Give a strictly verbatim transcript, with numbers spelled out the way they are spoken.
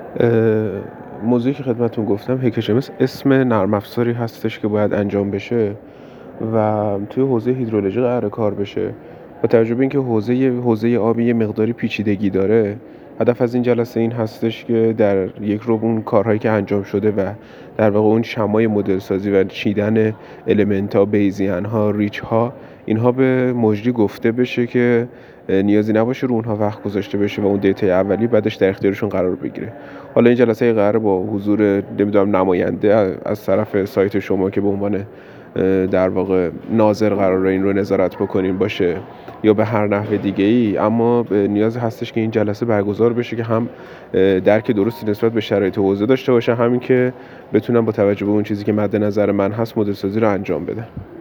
اه، موضوعی که خدمتتون گفتم هیکچ‌ام‌اس اسم نرم افزاری هستش که باید انجام بشه و توی حوزه هیدرولوژی قراره کار بشه. با توجه به اینکه حوزه حوزه آبی یه مقداری پیچیدگی داره، هدف از این جلسه این هستش که در یک رو اون کارهایی که انجام شده و در واقع اون شمای مدل سازی و چیدن المنت‌ها، بیزیان‌ها، ریچ‌ها، اینها به مجری گفته بشه که نیازی نباشه رو اونها وقت گذاشته بشه و اون دیتای اولیه بعدش در اختیارشون قرار بگیره. حالا این جلسه قراره با حضور نمیدونم نماینده از طرف سایت شما که به عنوان در واقع ناظر قراره این رو نظارت بکنیم باشه یا به هر نحو دیگه ای، اما نیاز هستش که این جلسه برگزار بشه که هم درک درستی نسبت به شرایط حوزه داشته باشه، همین که بتونم با توجه به اون چیزی که مد نظر من هست مدل سازی رو انجام بدم.